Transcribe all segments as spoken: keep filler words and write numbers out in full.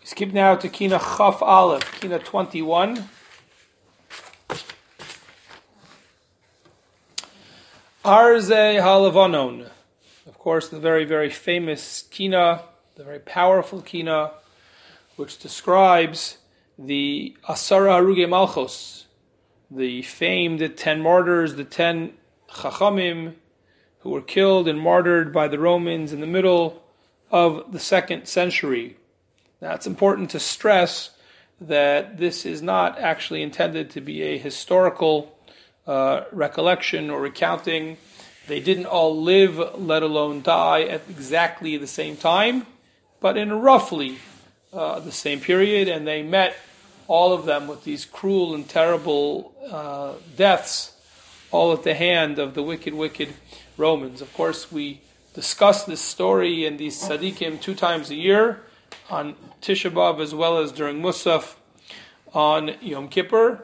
Skip now to Kina Chaf Aleph, Kina twenty-one. Arze Halavanon. Of course, the very, very famous Kina, the very powerful Kina, which describes the Asara Haruge Malchus, the famed ten martyrs, the ten Chachamim, who were killed and martyred by the Romans in the middle of the second century. Now, it's important to stress that this is not actually intended to be a historical uh, recollection or recounting. They didn't all live, let alone die, at exactly the same time, but in roughly uh, the same period, and they met, all of them, with these cruel and terrible uh, deaths, all at the hand of the wicked, wicked Romans. Of course, we discuss this story and these tzaddikim two times a year, on Tisha B'Av as well as during Musaf on Yom Kippur,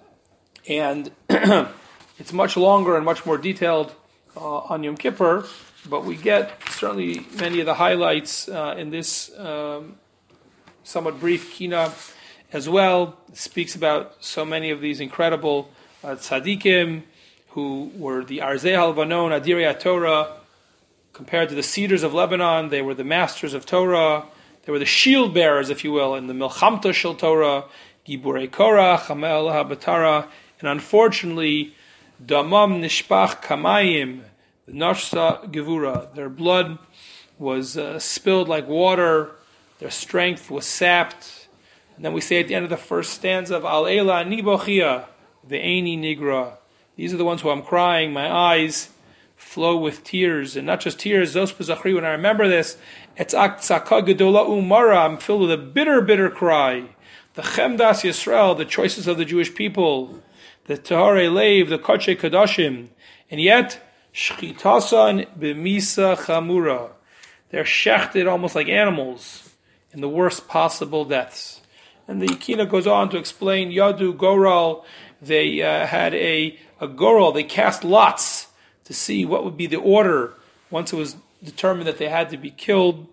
and it's much longer and much more detailed uh, on Yom Kippur, but we get certainly many of the highlights uh, in this um, somewhat brief Kina as well. It speaks about so many of these incredible uh, tzaddikim who were the Arzei Halvanon, Adirei Torah. Compared to the cedars of Lebanon, they were the masters of Torah. They were the shield bearers, if you will, in the Milchamta Shel Torah, Giburei Korach, Hamel Habatara, and unfortunately, Damam Nishpach Kamayim, the Nashsa Gevura. Their blood was uh, spilled like water, their strength was sapped. And then we say at the end of the first stanza of Al Eila Ani Bochia, the Eini Nigra. These are the ones who I'm crying, my eyes flow with tears, and not just tears, those Pezachri, when I remember this, Etzak Tzaka Gedola Umara, I'm filled with a bitter, bitter cry. The Chemdas Yisrael, the choices of the Jewish people, the Tahare Lev, the Koche Kadashim, and yet, Shchitasan B'misa Chamura. They're shechted almost like animals in the worst possible deaths. And the Kina goes on to explain, Yadu Goral, they uh, had a, a Goral, they cast lots to see what would be the order once it was determined that they had to be killed,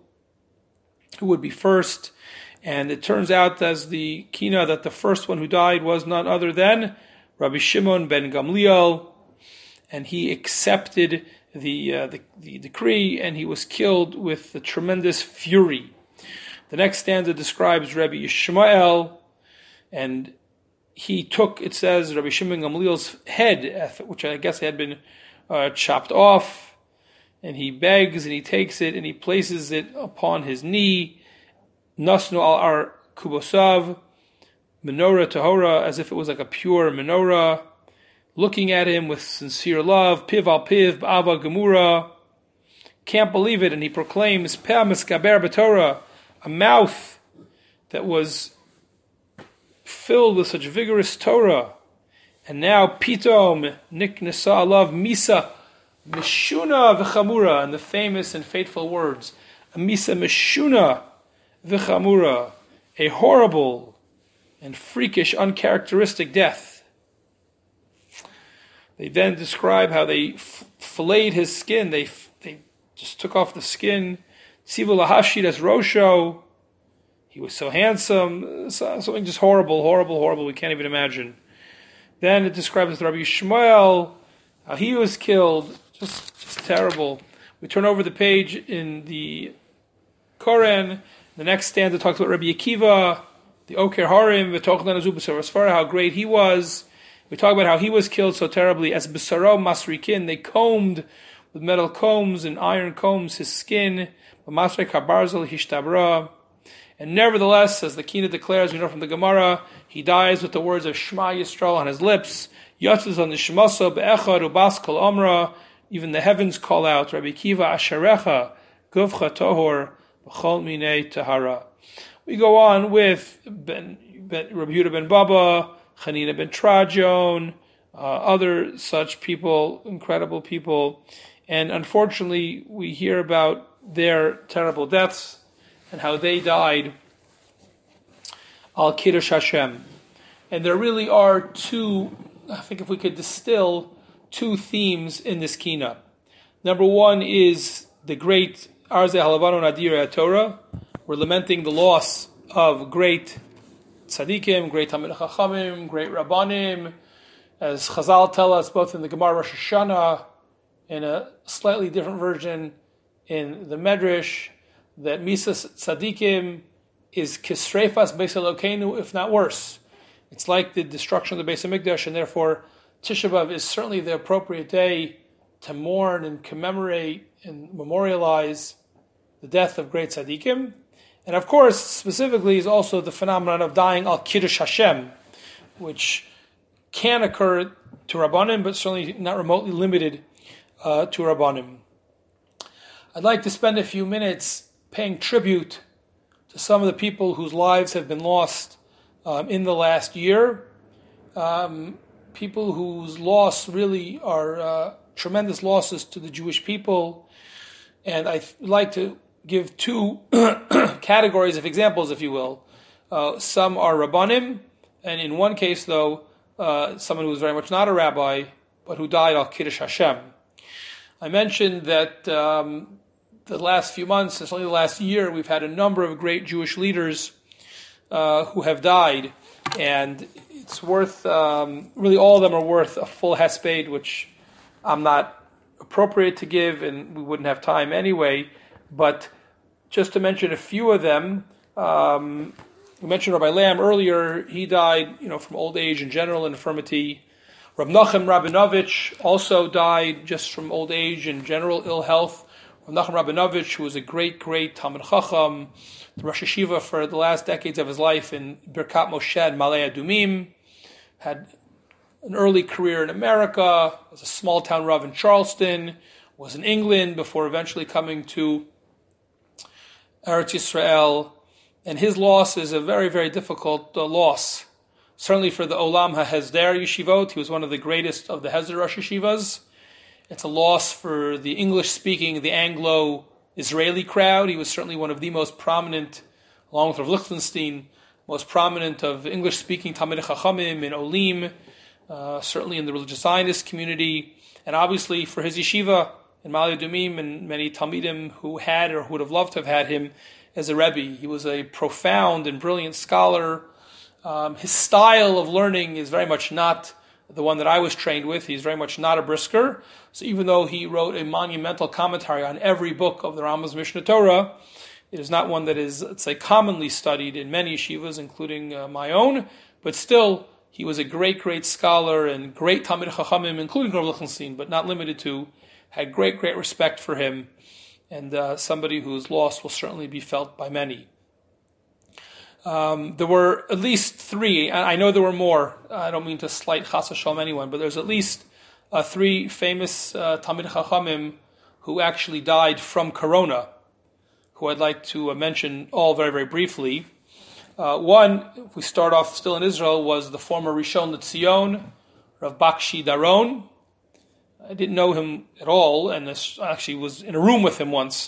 who would be first. And it turns out, as the Kina, that the first one who died was none other than Rabbi Shimon ben Gamliel, and he accepted the, uh, the, the decree, and he was killed with the tremendous fury. The next stanza describes Rabbi Yishmael, and he took, it says, Rabbi Shimon ben Gamliel's head, which I guess had been uh, chopped off, and he begs and he takes it and he places it upon his knee. Nasnu al ar kubosav, menorah tahora, as if it was like a pure menorah, looking at him with sincere love. Piv al piv, ba'ava gemura. Can't believe it, and he proclaims, Peh miskaber b'torah, a mouth that was filled with such vigorous Torah. And now, pitom niknesa alav misa Meshuna v'chamura, and the famous and fateful words, Amisa Meshuna v'chamura, a horrible and freakish, uncharacteristic death. They then describe how they f- filleted his skin. They f- they just took off the skin. Tzivu lahashid as rosho. He was so handsome. Something just horrible, horrible, horrible. We can't even imagine. Then it describes Rabbi Yishmael, how he was killed. Just, just terrible. We turn over the page in the Koran. The next stanza talks about Rabbi Akiva, the Oker Harim, v'tochlan azu b'sarasfara, how great he was. We talk about how he was killed so terribly. As b'saro masrikin, they combed with metal combs and iron combs his skin. Masrek habarzel hishtabra. And nevertheless, as the Kina declares, we know from the Gemara, he dies with the words of Shema Yisrael on his lips. Yatzuz on the Shemaso be'echad ubas kol omra. Even the heavens call out, Rabbi Kiva Asherecha, Guvcha Tohor, B'chol Minei Tahara. We go on with ben, ben, Rabbi Yehuda ben Baba, Chanina ben Trajon, uh, other such people, incredible people. And unfortunately, we hear about their terrible deaths and how they died al Kiddush Hashem. And there really are two, I think if we could distill two themes in this Kina. Number one is the great Arzei Halavanon Adirei Torah. We're lamenting the loss of great tzaddikim, great Talmidei Chachamim, great Rabbanim, as Chazal tell us both in the Gemara Rosh Hashanah, in a slightly different version in the Medrash, that Misas Tzaddikim is Kisreifas Beis Elokeinu, if not worse. It's like the destruction of the Beis Hamikdash, and therefore Tisha B'Av is certainly the appropriate day to mourn and commemorate and memorialize the death of great tzaddikim. And of course, specifically is also the phenomenon of dying al Kiddush Hashem, which can occur to Rabbanim, but certainly not remotely limited uh, to Rabbanim. I'd like to spend a few minutes paying tribute to some of the people whose lives have been lost um, in the last year. Um, people whose loss really are uh, tremendous losses to the Jewish people. And I'd like to give two categories of examples, if you will. Uh, some are Rabbanim, and in one case, though, uh, someone who was very much not a rabbi, but who died al Kiddush Hashem. I mentioned that um, the last few months, and certainly the last year, we've had a number of great Jewish leaders uh, who have died, and it's worth, um, really all of them are worth a full hesped, which I'm not appropriate to give, and we wouldn't have time anyway. But just to mention a few of them, um, we mentioned Rabbi Lamb earlier. He died, you know, from old age and general infirmity. Rav Nachum Rabinovich also died just from old age and general ill health. Rav Nachum Rabinovich, who was a great, great Talmid Chacham, the Rosh Hashiva for the last decades of his life in Birkat Moshe and Malei Adumim, had an early career in America, was a small town Rav in Charleston, was in England before eventually coming to Eretz Yisrael, and his loss is a very, very difficult uh, loss. Certainly for the Olam HaHesder Yeshivot, he was one of the greatest of the Hesder Rosh Yeshivas. It's a loss for the English-speaking, the Anglo-Israeli crowd. He was certainly one of the most prominent, along with Rav Lichtenstein, most prominent of English-speaking Talmidei Chachamim in Olim, uh, certainly in the religious Zionist community, and obviously for his yeshiva in Malei Adumim and many Talmidim who had or who would have loved to have had him as a Rebbe. He was a profound and brilliant scholar. Um, his style of learning is very much not the one that I was trained with. He's very much not a brisker. So even though he wrote a monumental commentary on every book of the Rambam's Mishneh Torah, it is not one that is, let's say, commonly studied in many yeshivas, including uh, my own. But still, he was a great, great scholar and great Talmidei Chachamim, including Rav Lichtenstein, but not limited to, had great, great respect for him, and uh, somebody whose loss will certainly be felt by many. Um, there were at least three, I know there were more, I don't mean to slight chas v'shalom anyone, but there's at least uh, three famous uh, Talmidei Chachamim who actually died from corona, who I'd like to uh, mention all very, very briefly. Uh, one, if we start off still in Israel, was the former Rishon LeZion, Rav Bakshi Daron. I didn't know him at all, and this actually was in a room with him once.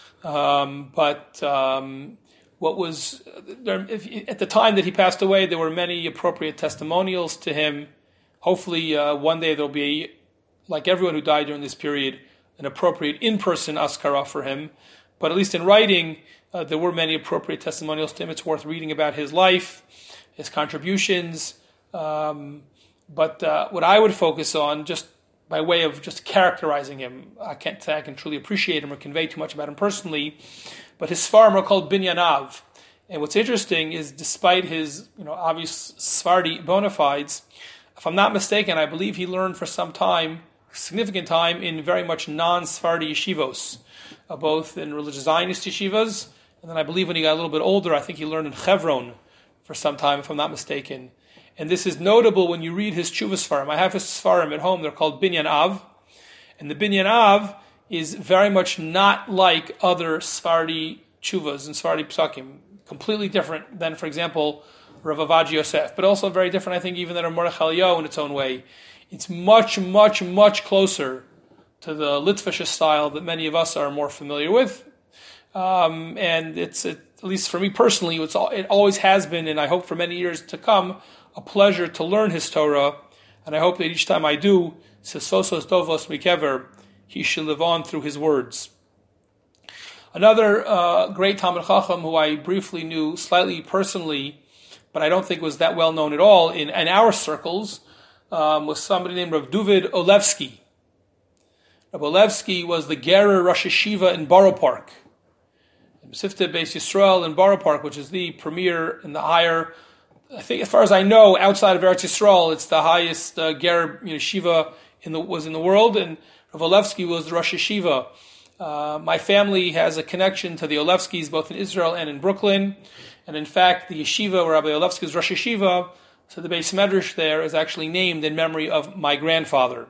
Um, but um, what was there, if, at the time that he passed away, there were many appropriate testimonials to him. Hopefully, uh, one day there'll be, like everyone who died during this period, an appropriate in-person askara for him. But at least in writing, uh, there were many appropriate testimonials to him. It's worth reading about his life, his contributions. Um, but uh, what I would focus on, just by way of just characterizing him, I can't say I can truly appreciate him or convey too much about him personally, but his Sfarim are called Binyanav. And what's interesting is, despite his, you know, obvious Sephardi bona fides, if I'm not mistaken, I believe he learned for some time, significant time, in very much non-Sephardi yeshivos, uh, both in religious Zionist yeshivas, and then I believe when he got a little bit older, I think he learned in Chevron for some time, if I'm not mistaken. And this is notable when you read his Tshuva Sfarim. I have his Sfarim at home. They're called Binyan Av. And the Binyan Av is very much not like other Sephardi Tshuvas and Sephardi Psakim. Completely different than, for example, Rav Avad Yosef. But also very different, I think, even than a Mordechai Eliyahu in its own way. It's much, much, much closer to the Litvish style that many of us are more familiar with. Um, and it's, it, at least for me personally, it's, it always has been, and I hope for many years to come, a pleasure to learn his Torah, and I hope that each time I do, Sesosos Dovos Mikever, he shall live on through his words. Another uh, great Talmid Chacham who I briefly knew slightly personally, but I don't think was that well known at all in, in our circles, um, was somebody named Rav David Olevsky. Rav Olevsky was the Gerer Rosh Yeshiva in Borough Park. Sifte Beis Yisrael in Borough Park, which is the premier and the higher, I think as far as I know, outside of Eretz Yisrael, it's the highest uh, Gerer you know, Yeshiva in the, was in the world, and Rav Olevsky was the Rosh Yeshiva. Uh, my family has a connection to the Olevskys both in Israel and in Brooklyn. And in fact, the yeshiva where Rabbi Olevsky is Rosh Yeshiva, so the Beis Medrash there is actually named in memory of my grandfather.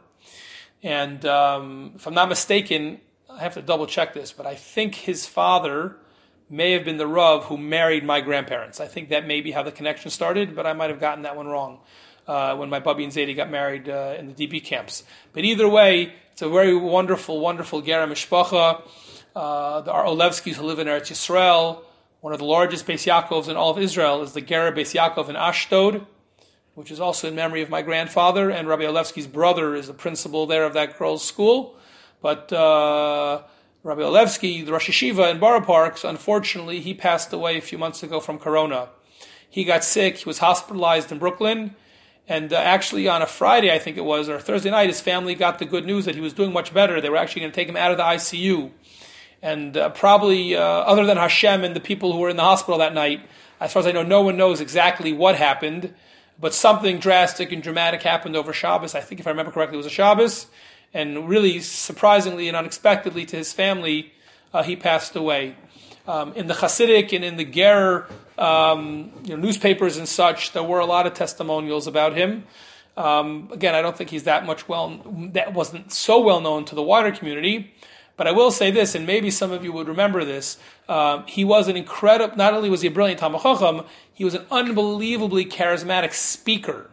And um, if I'm not mistaken, I have to double check this, but I think his father may have been the Rav who married my grandparents. I think that may be how the connection started, but I might have gotten that one wrong uh, when my Bubby and Zadie got married uh, in the D B camps. But either way, it's a very wonderful, wonderful Gerer Mishpacha. Uh, the our Olevskys who live in Eretz Yisrael. One of the largest Beis Yaakovs in all of Israel is the Gerer Beis Yaakov in Ashdod, which is also in memory of my grandfather. And Rabbi Olevsky's brother is the principal there of that girls' school. But uh, Rabbi Olevsky, the Rosh Yeshiva in Borough Park, unfortunately, he passed away a few months ago from corona. He got sick. He was hospitalized in Brooklyn. And uh, actually on a Friday, I think it was, or Thursday night, his family got the good news that he was doing much better. They were actually going to take him out of the I C U. And uh, probably, uh, other than Hashem and the people who were in the hospital that night, as far as I know, no one knows exactly what happened. But something drastic and dramatic happened over Shabbos. I think, if I remember correctly, it was a Shabbos. And really, surprisingly and unexpectedly to his family, uh, he passed away. Um, in the Hasidic and in the Gerer um, you know, newspapers and such, there were a lot of testimonials about him. Um, again, I don't think he's that much well, that wasn't so well known to the wider community. But I will say this, and maybe some of you would remember this, um, he was an incredible, not only was he a brilliant Talmid Chacham, he was an unbelievably charismatic speaker.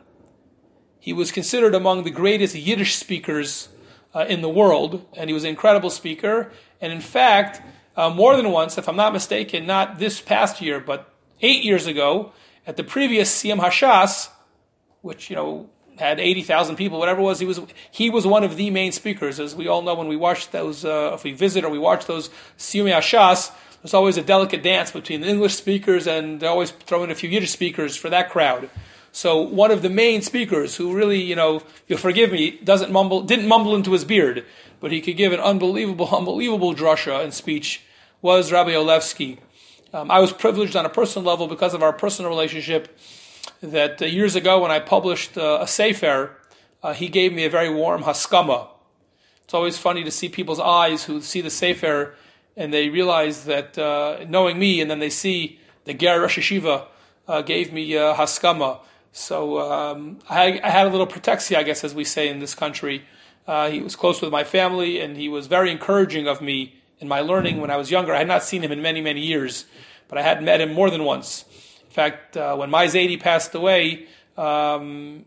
He was considered among the greatest Yiddish speakers uh, in the world, and he was an incredible speaker. And in fact, uh, more than once, if I'm not mistaken, not this past year, but eight years ago, at the previous Siyam Hashas, which, you know, had eighty thousand people, whatever it was, he was he was one of the main speakers. As we all know, when we watch those, uh, if we visit or we watch those Siyumei Hashas, there's always a delicate dance between the English speakers, and they always throw in a few Yiddish speakers for that crowd. So one of the main speakers, who really, you know, you'll forgive me, doesn't mumble, didn't mumble into his beard, but he could give an unbelievable, unbelievable drasha and speech, was Rabbi Olevsky. Um, I was privileged on a personal level because of our personal relationship. That uh, years ago when I published uh, a Sefer, uh, he gave me a very warm haskama. It's always funny to see people's eyes who see the Sefer and they realize that uh, knowing me, and then they see the Gerer Rosh Yeshiva uh, gave me uh, haskama. So um, I, I had a little protexia, I guess, as we say in this country. Uh, he was close with my family, and he was very encouraging of me in my learning when I was younger. I had not seen him in many, many years, but I had met him more than once. In fact, uh, when my Zadie passed away, um,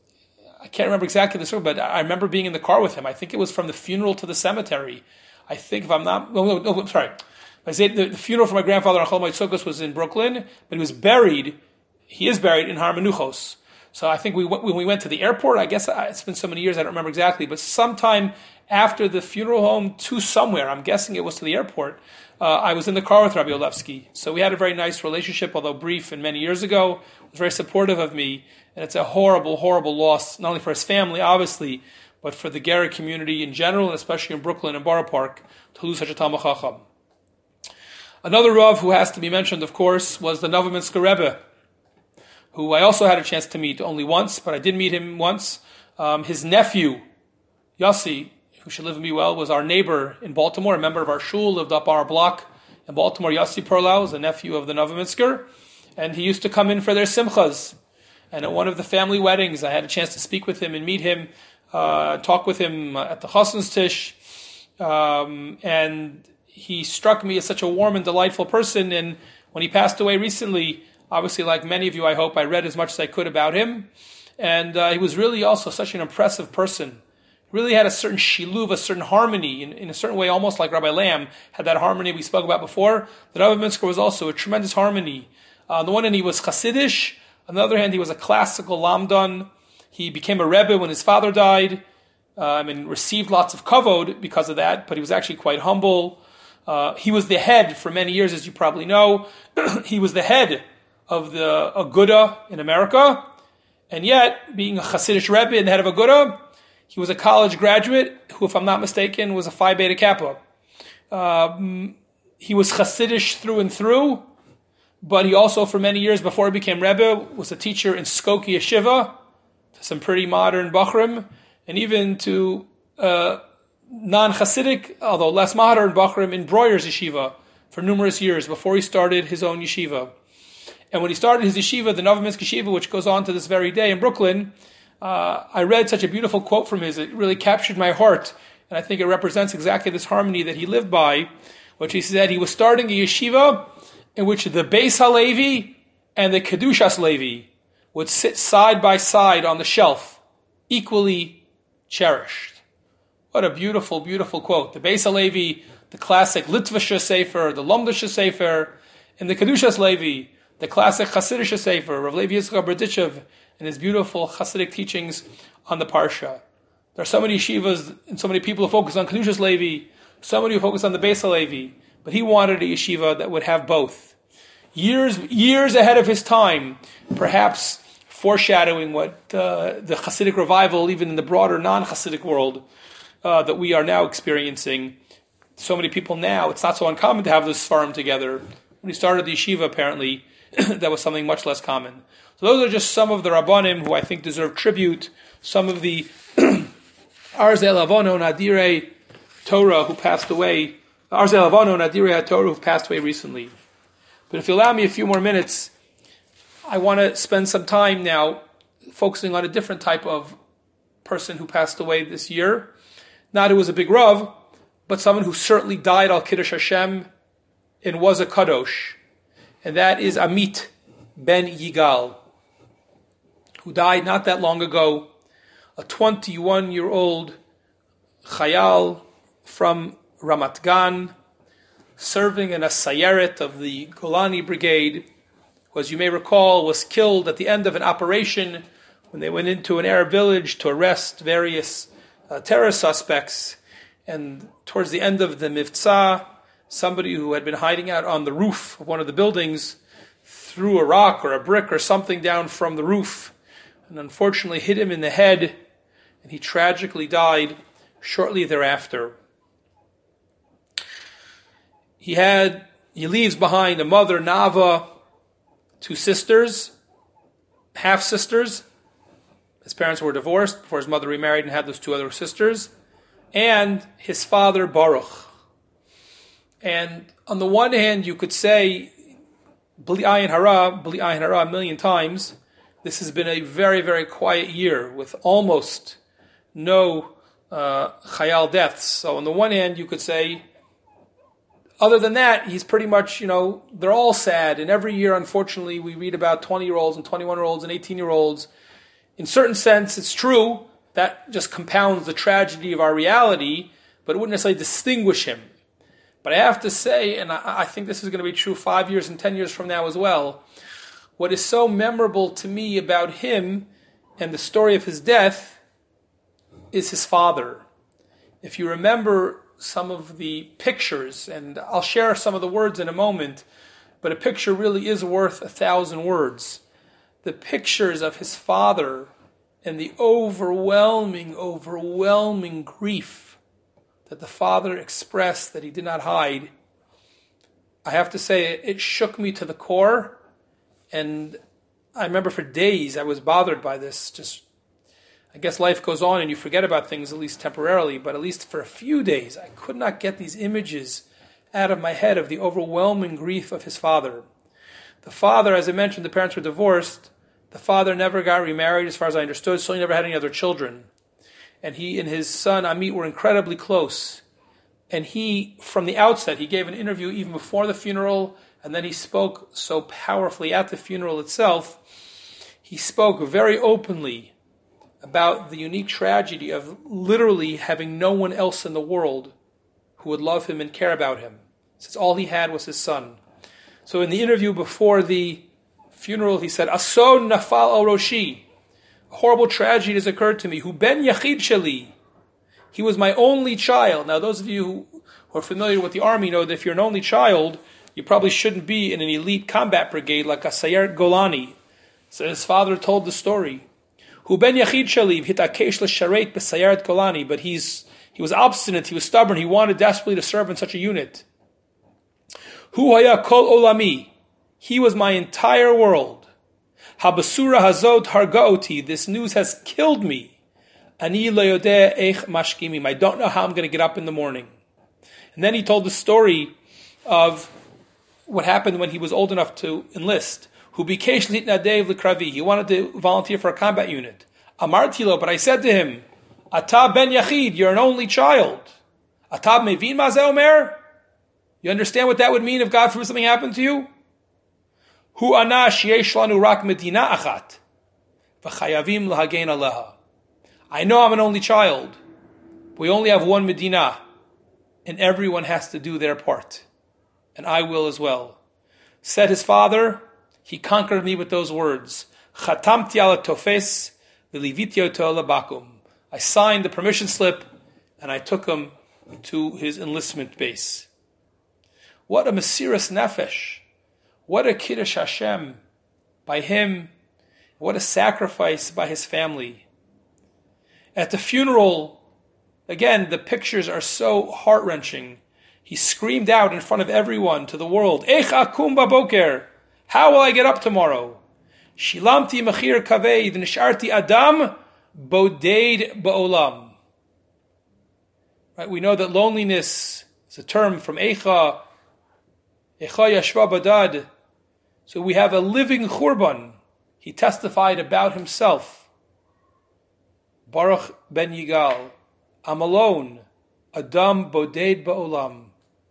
I can't remember exactly the story, but I remember being in the car with him. I think it was from the funeral to the cemetery. I think, if I'm not, no, no, no sorry. My Zadie, the, the funeral for my grandfather on Chol Moed Sukkos was in Brooklyn, but he was buried, he is buried in Har Menuchos. So I think we when we went to the airport, I guess it's been so many years, I don't remember exactly, but sometime after the funeral home to somewhere, I'm guessing it was to the airport, Uh, I was in the car with Rabbi Olevsky. So we had a very nice relationship, although brief and many years ago. He was very supportive of me. And it's a horrible, horrible loss, not only for his family, obviously, but for the Gerer community in general, and especially in Brooklyn and Borough Park, to lose such a Talmid Chacham. Another Rav who has to be mentioned, of course, was the Novominsker Rebbe, who I also had a chance to meet only once, but I did meet him once. Um, his nephew, Yossi, who should live and be well, was our neighbor in Baltimore, a member of our shul, lived up our block in Baltimore. Yossi Perlau is a nephew of the Novominsker, and he used to come in for their simchas. And at one of the family weddings, I had a chance to speak with him and meet him, uh, talk with him at the Chassan's Tish, um, and he struck me as such a warm and delightful person. And when he passed away recently, obviously, like many of you, I hope, I read as much as I could about him, and uh, he was really also such an impressive person. Really had a certain shiluv, a certain harmony, in, in a certain way, almost like Rabbi Lamb had that harmony we spoke about before. The Novominsker was also a tremendous harmony. Uh, on the one hand, he was Hasidish. On the other hand, he was a classical lamdan. He became a rebbe when his father died, um, and received lots of kavod because of that. But he was actually quite humble. Uh, he was the head for many years, as you probably know. He was the head of the Aguda in America. And yet, being a Hasidic Rebbe and the head of Aguda, he was a college graduate who, if I'm not mistaken, was a Phi Beta Kappa. Um, he was Hasidic through and through, but he also, for many years before he became Rebbe, was a teacher in Skokie Yeshiva, to some pretty modern Bachrim, and even to uh, non-Hasidic, although less modern Bachrim in Breuer's Yeshiva for numerous years before he started his own yeshiva. And when he started his yeshiva, the Novominsk Yeshiva, which goes on to this very day in Brooklyn, uh, I read such a beautiful quote from his. It really captured my heart, and I think it represents exactly this harmony that he lived by, which he said he was starting a yeshiva in which the Beis HaLevi and the Kedushas Levi would sit side by side on the shelf, equally cherished. What a beautiful, beautiful quote. The Beis HaLevi, the classic Litvische Sefer, the Lomdische Sefer, and the Kedushas Levi, the classic Hasidische Sefer, Rav Levi Yitzchak Berditchev, and his beautiful Hasidic teachings on the Parsha. There are so many yeshivas and so many people who focus on Kedushas Levi, so many who focus on the Beis HaLevi, but he wanted a yeshiva that would have both. Years, years ahead of his time, perhaps foreshadowing what uh, the Hasidic revival, even in the broader non-Hasidic world, uh, that we are now experiencing. So many people now, it's not so uncommon to have this Sfarim together. When he started the yeshiva, apparently, that was something much less common. So those are just some of the Rabbanim who I think deserve tribute, some of the Arzei Lavono Nadirei Torah who passed away, Arzei Lavono Nadirei Torah who passed away recently. But if you allow me a few more minutes, I want to spend some time now focusing on a different type of person who passed away this year. Not who was a big Rav, but someone who certainly died al Kiddush Hashem and was a Kadosh. And that is Amit ben Yigal, who died not that long ago, a twenty-one-year-old Chayal from Ramat Gan, serving in a Sayeret of the Golani Brigade, who, as you may recall, was killed at the end of an operation when they went into an Arab village to arrest various uh, terror suspects. And towards the end of the Mivtza, somebody who had been hiding out on the roof of one of the buildings threw a rock or a brick or something down from the roof and unfortunately hit him in the head, and he tragically died shortly thereafter. He had, he leaves behind a mother, Nava, two sisters, half-sisters. His parents were divorced before his mother remarried and had those two other sisters, and his father, Baruch. And on the one hand, you could say, Bli Ayin Hara, Bli Ayin Hara a million times, this has been a very, very quiet year with almost no uh, Chayal deaths. So on the one hand, you could say, other than that, he's pretty much, you know, they're all sad. And every year, unfortunately, we read about twenty-year-olds and twenty-one-year-olds and eighteen-year-olds. In certain sense, it's true. That just compounds the tragedy of our reality, but it wouldn't necessarily distinguish him. But I have to say, and I, I think this is going to be true five years and ten years from now as well, what is so memorable to me about him and the story of his death is his father. If you remember some of the pictures, and I'll share some of the words in a moment, but a picture really is worth a thousand words. The pictures of his father and the overwhelming, overwhelming grief that the father expressed that he did not hide, I have to say, it shook me to the core. And I remember for days I was bothered by this. Just, I guess life goes on and you forget about things, at least temporarily, but at least for a few days, I could not get these images out of my head of the overwhelming grief of his father. The father, as I mentioned, the parents were divorced. The father never got remarried, as far as I understood, so he never had any other children. And he and his son, Amit, were incredibly close. And he, from the outset, he gave an interview even before the funeral, and then he spoke so powerfully at the funeral itself. He spoke very openly about the unique tragedy of literally having no one else in the world who would love him and care about him, since all he had was his son. So in the interview before the funeral, he said, Ason nafal al roshi. A horrible tragedy has occurred to me. Hu ben yachid sheli. He was my only child. Now, those of you who who are familiar with the army know that if you're an only child, you probably shouldn't be in an elite combat brigade like a Sayeret Golani. So his father told the story. Hu ben Yachid Shaliv hitakesh l'sharet b'Sayeret Golani, but he's he was obstinate, he was stubborn, he wanted desperately to serve in such a unit. Hu haya kol olami, he was my entire world. Habasura hazot hargaoti, this news has killed me. Ani leodeh eich mashkimim, I don't know how I'm going to get up in the morning. And then he told the story of what happened when he was old enough to enlist. Who bikesh litnadev l'kravi, he wanted to volunteer for a combat unit. Amartilo, but I said to him, Ata ben Yachid, you're an only child. Ata mevin ma ze omer? You understand what that would mean if God forbid something happened to you? Hu ana sheyesh lanu rak medina achat, v'chayavim lahagein aleha. I know I'm an only child. We only have one Medina, and everyone has to do their part. And I will as well. Said his father, he conquered me with those words. Chatamti ala tofes, v'livityo to'ala bakum. I signed the permission slip, and I took him to his enlistment base. What a Mesiras Nefesh. What a Kiddush Hashem by him. What a sacrifice by his family. At the funeral, again, the pictures are so heart-wrenching. He screamed out in front of everyone to the world, Eich akum baboker, how will I get up tomorrow? Shilamti mechir kaved, nisharti adam, boded ba'olam. Right, we know that loneliness is a term from Eicha, Eicha yashva badad. So we have a living churban. He testified about himself. Baruch ben Yigal, I'm alone, Adam boded ba'olam.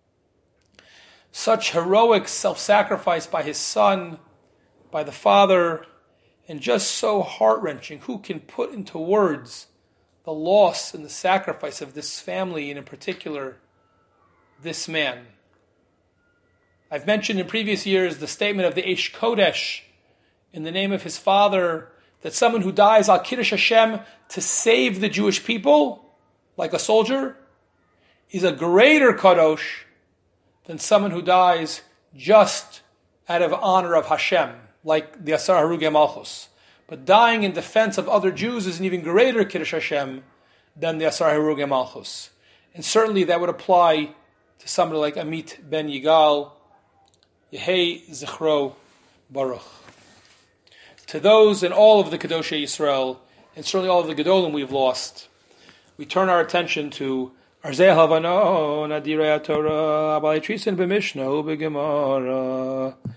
Such heroic self-sacrifice by his son, by the father, and just so heart-wrenching. Who can put into words the loss and the sacrifice of this family, and in particular, this man? I've mentioned in previous years the statement of the Eish Kodesh in the name of his father, that someone who dies al Kiddush Hashem to save the Jewish people, like a soldier, is a greater Kadosh than someone who dies just out of honor of Hashem, like the Asar Harugei Malchus. But dying in defense of other Jews is an even greater Kiddush Hashem than the Asar Harugei Malchus. And certainly that would apply to somebody like Amit ben Yigal, Yehei Zichro Baruch. To those and all of the Kedoshei Yisrael, and certainly all of the Gedolim we've lost, we turn our attention to Arzei Havanon, Adirei HaTorah, Abalei Trisin b'Mishnah u'b'Gemara.